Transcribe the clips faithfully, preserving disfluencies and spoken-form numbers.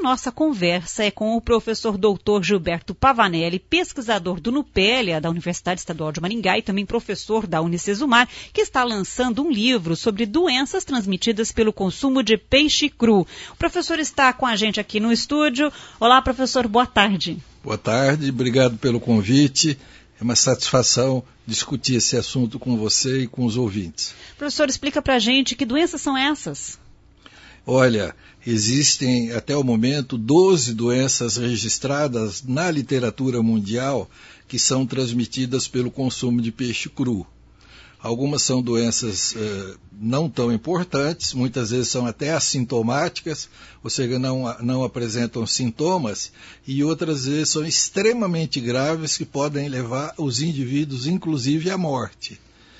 a nossa conversa é com o professor doutor Gilberto Pavanelli, pesquisador do NUPELIA, da Universidade Estadual de Maringá, e também professor da Unicesumar, que está lançando um livro sobre doenças transmitidas pelo consumo de peixe cru. O professor está com a gente aqui no estúdio. Olá, professor, boa tarde. Boa tarde, obrigado pelo convite. É uma satisfação discutir esse assunto com você e com os ouvintes. Professor, explica para a gente que doenças são essas? Olha, existem até o momento doze doenças registradas na literatura mundial que são transmitidas pelo consumo de peixe cru. Algumas são doenças eh, não tão importantes, muitas vezes são até assintomáticas, ou seja, não, não apresentam sintomas, e outras vezes são extremamente graves que podem levar os indivíduos, inclusive, à morte.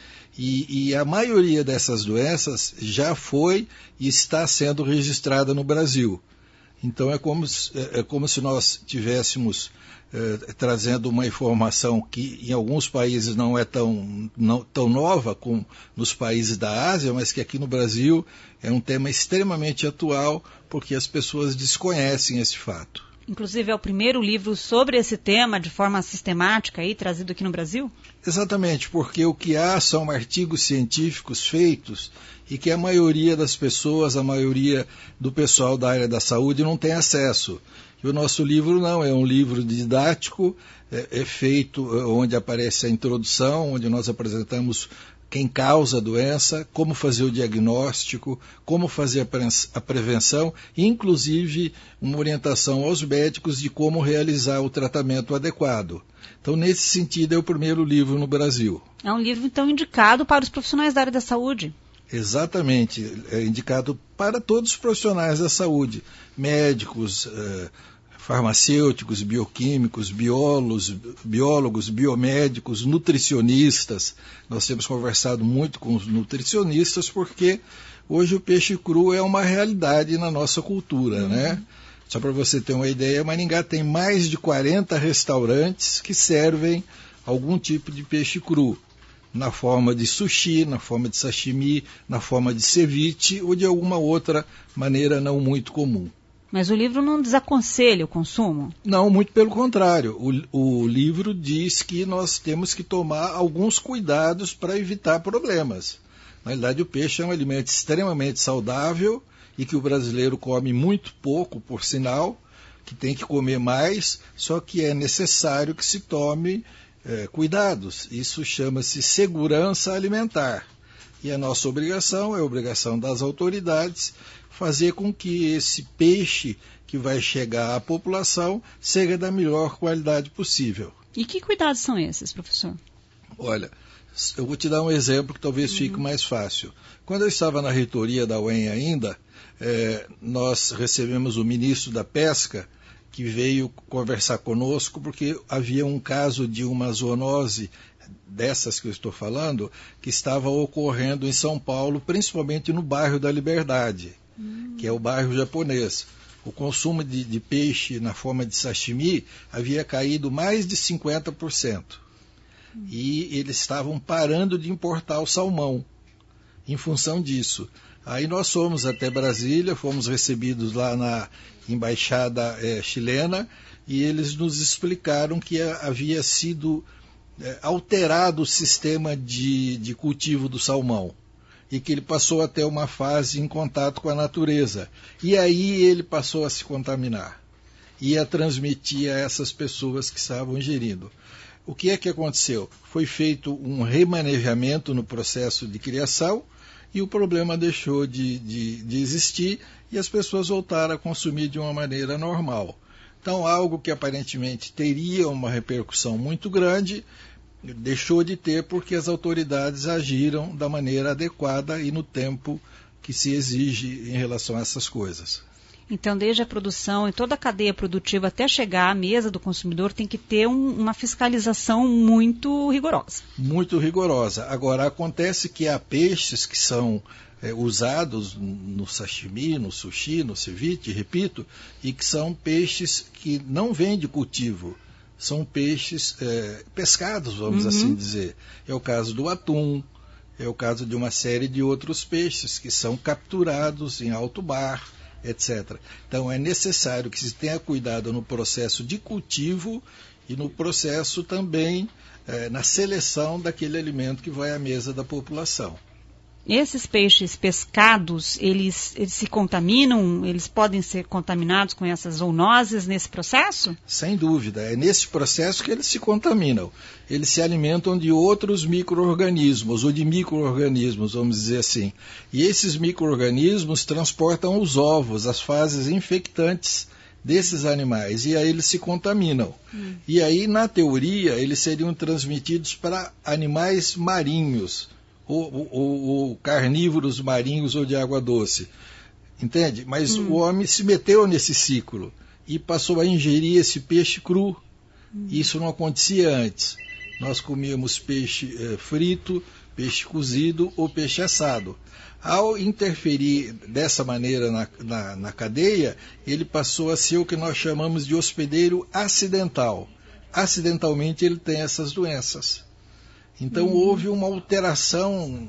E, e a maioria dessas doenças já foi e está sendo registrada no Brasil. Então é como, é como se nós tivéssemos eh, trazendo uma informação que em alguns países não é tão, não, tão nova como nos países da Ásia, mas que aqui no Brasil é um tema extremamente atual porque as pessoas desconhecem esse fato. Inclusive é o primeiro livro sobre esse tema de forma sistemática aí, trazido aqui no Brasil? Exatamente, porque o que há são artigos científicos feitos e que a maioria das pessoas, a maioria do pessoal da área da saúde não tem acesso. E o nosso livro não, é um livro didático, é, é feito onde aparece a introdução, onde nós apresentamos quem causa a doença, como fazer o diagnóstico, como fazer a, pre a prevenção, e inclusive uma orientação aos médicos de como realizar o tratamento adequado. Então, nesse sentido, é o primeiro livro no Brasil. É um livro, então, indicado para os profissionais da área da saúde. Exatamente, é indicado para todos os profissionais da saúde, médicos, eh, farmacêuticos, bioquímicos, biólogos, biólogos, biomédicos, nutricionistas. Nós temos conversado muito com os nutricionistas porque hoje o peixe cru é uma realidade na nossa cultura, uhum. né? Só para você ter uma ideia, Maringá tem mais de quarenta restaurantes que servem algum tipo de peixe cru, na forma de sushi, na forma de sashimi, na forma de ceviche ou de alguma outra maneira não muito comum. Mas o livro não desaconselha o consumo? Não, muito pelo contrário. O, o livro diz que nós temos que tomar alguns cuidados para evitar problemas. Na realidade, o peixe é um alimento extremamente saudável e que o brasileiro come muito pouco, por sinal, que tem que comer mais, só que é necessário que se tome é, cuidados. Isso chama-se segurança alimentar. E a nossa obrigação, é a obrigação das autoridades, fazer com que esse peixe que vai chegar à população seja da melhor qualidade possível. E que cuidados são esses, professor? Olha, eu vou te dar um exemplo que talvez uhum. fique mais fácil. Quando eu estava na reitoria da U E M ainda, eh, nós recebemos o ministro da Pesca, que veio conversar conosco, porque havia um caso de uma zoonose dessas que eu estou falando, que estava ocorrendo em São Paulo, principalmente no bairro da Liberdade, hum. que é o bairro japonês. O consumo de, de peixe na forma de sashimi havia caído mais de cinquenta por cento. Hum. E eles estavam parando de importar o salmão, em função disso. Aí nós fomos até Brasília, fomos recebidos lá na embaixada é, chilena, e eles nos explicaram que havia sido é, alterado o sistema de, de cultivo do salmão, e que ele passou até uma fase em contato com a natureza. E aí ele passou a se contaminar e a transmitir a essas pessoas que estavam ingerindo. O que é que aconteceu? Foi feito um remanejamento no processo de criação, e o problema deixou de, de, de existir e as pessoas voltaram a consumir de uma maneira normal. Então, algo que aparentemente teria uma repercussão muito grande, deixou de ter porque as autoridades agiram da maneira adequada e no tempo que se exige em relação a essas coisas. Então, desde a produção e toda a cadeia produtiva até chegar à mesa do consumidor, tem que ter um, uma fiscalização muito rigorosa. Muito rigorosa. Agora, acontece que há peixes que são é, usados no sashimi, no sushi, no ceviche, repito, e que são peixes que não vêm de cultivo. São peixes é, pescados, vamos uhum. assim dizer. É o caso do atum, é o caso de uma série de outros peixes que são capturados em alto mar, etcétera. Então é necessário que se tenha cuidado no processo de cultivo e no processo também eh, na seleção daquele alimento que vai à mesa da população. Esses peixes pescados, eles, eles se contaminam? Eles podem ser contaminados com essas zoonoses nesse processo? Sem dúvida, é nesse processo que eles se contaminam. Eles se alimentam de outros micro-organismos, ou de micro-organismos, vamos dizer assim. E esses micro-organismos transportam os ovos, as fases infectantes desses animais, e aí eles se contaminam. Hum. E aí, na teoria, eles seriam transmitidos para animais marinhos, Ou, ou, ou carnívoros marinhos ou de água doce, entende? Mas hum. o homem se meteu nesse ciclo e passou a ingerir esse peixe cru. Hum. Isso não acontecia antes. Nós comíamos peixe eh, frito, peixe cozido ou peixe assado. Ao interferir dessa maneira na, na, na cadeia, ele passou a ser o que nós chamamos de hospedeiro acidental. Acidentalmente ele tem essas doenças. Então uhum. houve uma alteração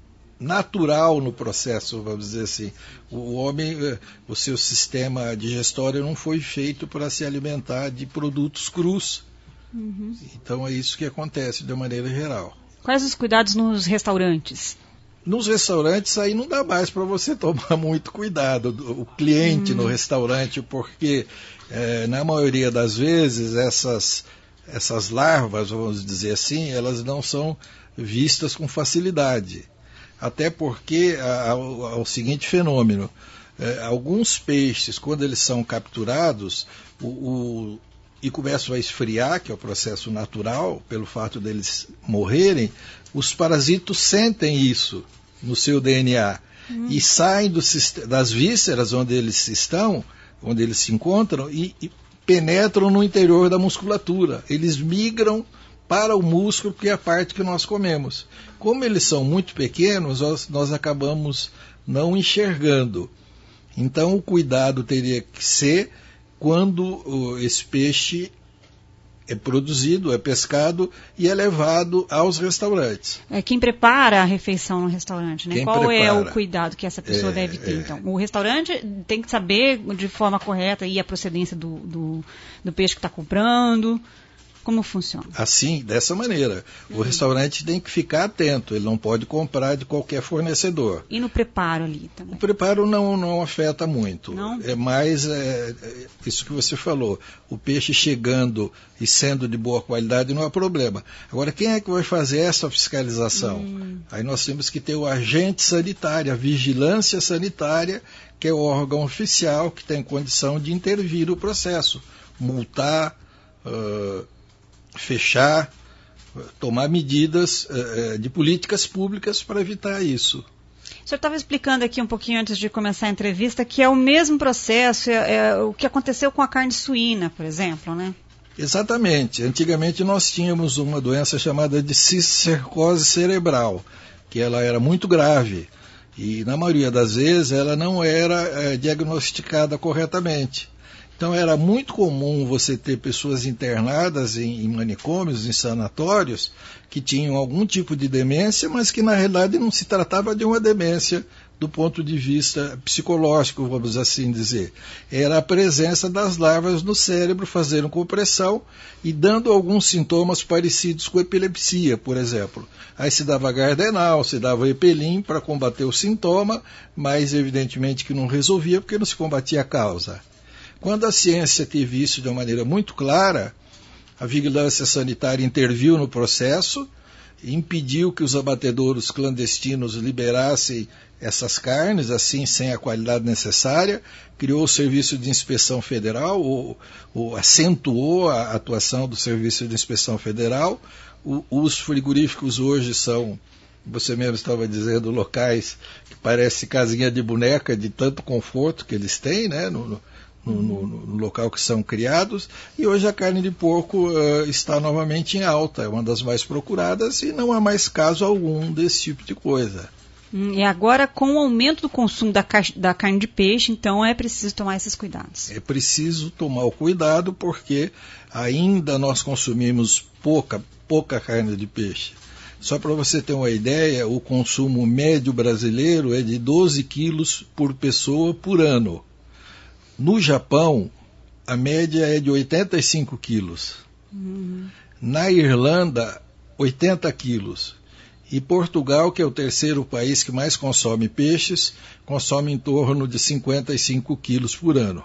natural no processo, vamos dizer assim. O homem, o seu sistema digestório não foi feito para se alimentar de produtos crus. Uhum. Então é isso que acontece de maneira geral. Quais os cuidados nos restaurantes? Nos restaurantes aí não dá mais para você tomar muito cuidado, o cliente uhum. no restaurante, porque é, na maioria das vezes essas... essas larvas, vamos dizer assim, elas não são vistas com facilidade. Até porque há o seguinte fenômeno, é, alguns peixes, quando eles são capturados o, o, e começam a esfriar, que é o processo natural, pelo fato deles morrerem, os parasitos sentem isso no seu D N A hum. e saem do, das vísceras onde eles estão, onde eles se encontram, e, e penetram no interior da musculatura. Eles migram para o músculo, que é a parte que nós comemos. Como eles são muito pequenos, nós, nós acabamos não enxergando. Então o cuidado teria que ser quando uh, esse peixe é produzido, é pescado e é levado aos restaurantes. É quem prepara a refeição no restaurante, né? Quem Qual prepara. é o cuidado que essa pessoa é, deve ter, é. então? O restaurante tem que saber de forma correta aí a procedência do, do, do peixe que está comprando. Como funciona? Assim, dessa maneira. O uhum. restaurante tem que ficar atento, ele não pode comprar de qualquer fornecedor. E no preparo ali também? O preparo não, não afeta muito. Não? É mais é, é, isso que você falou. O peixe chegando e sendo de boa qualidade não é problema. Agora, quem é que vai fazer essa fiscalização? Hum. Aí nós temos que ter o agente sanitário, a vigilância sanitária, que é o órgão oficial que tem condição de intervir no processo. Multar, uh, fechar, tomar medidas uh, de políticas públicas para evitar isso. O senhor estava explicando aqui um pouquinho antes de começar a entrevista que é o mesmo processo, é, é o que aconteceu com a carne suína, por exemplo, né? Exatamente. Antigamente nós tínhamos uma doença chamada de cisticercose cerebral, que ela era muito grave e na maioria das vezes ela não era é, diagnosticada corretamente. Então era muito comum você ter pessoas internadas em, em manicômios, em sanatórios, que tinham algum tipo de demência, mas que na realidade não se tratava de uma demência do ponto de vista psicológico, vamos assim dizer. Era a presença das larvas no cérebro fazendo compressão e dando alguns sintomas parecidos com epilepsia, por exemplo. Aí se dava gardenal, se dava epelim para combater o sintoma, mas evidentemente que não resolvia porque não se combatia a causa. Quando a ciência teve isso de uma maneira muito clara, a vigilância sanitária interviu no processo, impediu que os abatedouros clandestinos liberassem essas carnes, assim, sem a qualidade necessária, criou o Serviço de Inspeção Federal, ou, ou acentuou a atuação do Serviço de Inspeção Federal. O, os frigoríficos hoje são, você mesmo estava dizendo, locais que parece casinha de boneca, de tanto conforto que eles têm, né, no, no No, no, no local que são criados, e hoje a carne de porco uh, está novamente em alta, é uma das mais procuradas e não há mais caso algum desse tipo de coisa. Hum, e agora, com o aumento do consumo da, ca- da carne de peixe, então é preciso tomar esses cuidados. É preciso tomar o cuidado porque ainda nós consumimos pouca, pouca carne de peixe. Só para você ter uma ideia, o consumo médio brasileiro é de doze quilos por pessoa por ano. No Japão, a média é de oitenta e cinco quilos. Uhum. Na Irlanda, oitenta quilos. E Portugal, que é o terceiro país que mais consome peixes, consome em torno de cinquenta e cinco quilos por ano.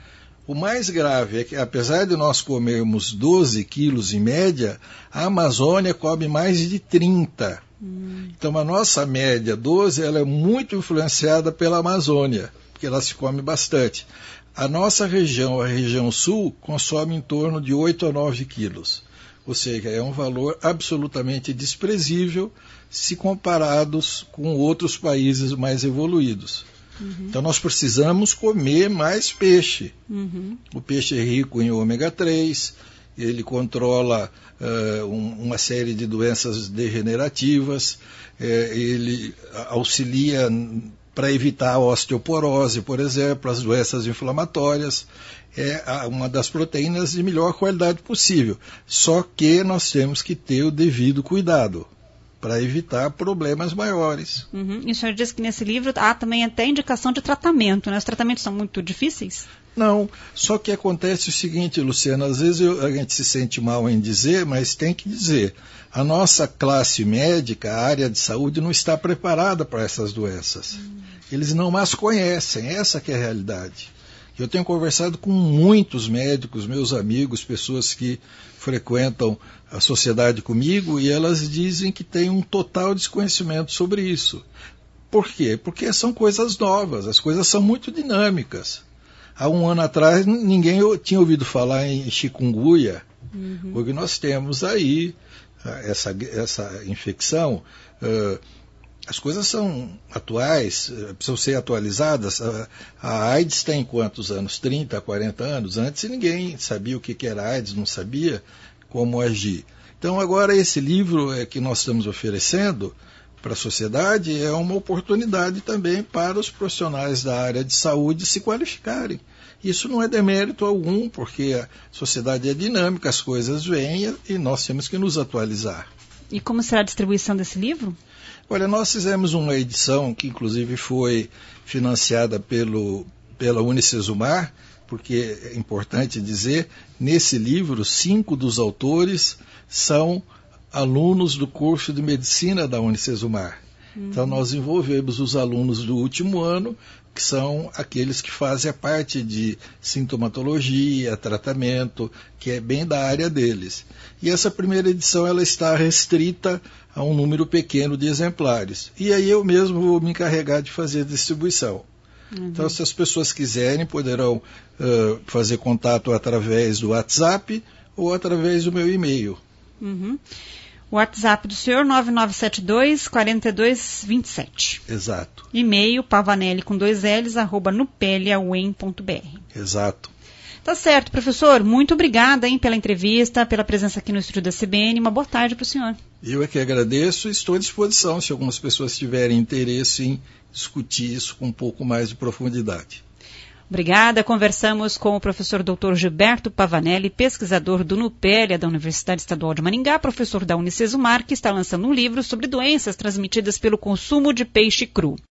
O mais grave é que, apesar de nós comermos doze quilos em média, a Amazônia come mais de trinta. Hum. Então, a nossa média doze ela é muito influenciada pela Amazônia, porque ela se come bastante. A nossa região, a região sul, consome em torno de oito a nove quilos. Ou seja, é um valor absolutamente desprezível se comparados com outros países mais evoluídos. Uhum. Então nós precisamos comer mais peixe. Uhum. O peixe é rico em ômega três, ele controla uh, um, uma série de doenças degenerativas, eh, ele auxilia para evitar a osteoporose, por exemplo, as doenças inflamatórias. É uma das proteínas de melhor qualidade possível. Só que nós temos que ter o devido cuidado para evitar problemas maiores. Uhum. E o senhor disse que nesse livro há também até indicação de tratamento, né? Os tratamentos são muito difíceis? Não, só que acontece o seguinte, Luciana, às vezes eu, a gente se sente mal em dizer, mas tem que dizer. A nossa classe médica, a área de saúde, não está preparada para essas doenças. Uhum. Eles não as conhecem, essa que é a realidade. Eu tenho conversado com muitos médicos, meus amigos, pessoas que frequentam a sociedade comigo, e elas dizem que têm um total desconhecimento sobre isso. Por quê? Porque são coisas novas, as coisas são muito dinâmicas. Há um ano atrás, ninguém tinha ouvido falar em chikungunya, uhum. porque nós temos aí essa, essa infecção. Uh, As coisas são atuais, precisam ser atualizadas. A, a AIDS tem quantos anos? trinta, quarenta anos? Antes ninguém sabia o que era AIDS, não sabia como agir. Então agora esse livro é, que nós estamos oferecendo para a sociedade é uma oportunidade também para os profissionais da área de saúde se qualificarem. Isso não é demérito algum, porque a sociedade é dinâmica, as coisas vêm e nós temos que nos atualizar. E como será a distribuição desse livro? Olha, nós fizemos uma edição que inclusive foi financiada pelo, pela Unicesumar, porque é importante dizer, nesse livro, cinco dos autores são alunos do curso de medicina da Unicesumar. Uhum. Então nós envolvemos os alunos do último ano, que são aqueles que fazem a parte de sintomatologia, tratamento, que é bem da área deles. E essa primeira edição ela está restrita a um número pequeno de exemplares. E aí eu mesmo vou me encarregar de fazer a distribuição. Uhum. Então, se as pessoas quiserem, poderão uh, fazer contato através do WhatsApp ou através do meu e-mail. Uhum. O WhatsApp do senhor, nove nove sete dois, quatro dois dois sete. Exato. E-mail, pavanelli com dois L's, arroba nupelia u e m ponto b r. Exato. Tá certo, professor. Muito obrigada, hein, pela entrevista, pela presença aqui no estúdio da C B N. Uma boa tarde para o senhor. Eu é que agradeço e estou à disposição se algumas pessoas tiverem interesse em discutir isso com um pouco mais de profundidade. Obrigada. Conversamos com o professor doutor Gilberto Pavanelli, pesquisador do Nupélia da Universidade Estadual de Maringá, professor da Unicesumar, que está lançando um livro sobre doenças transmitidas pelo consumo de peixe cru.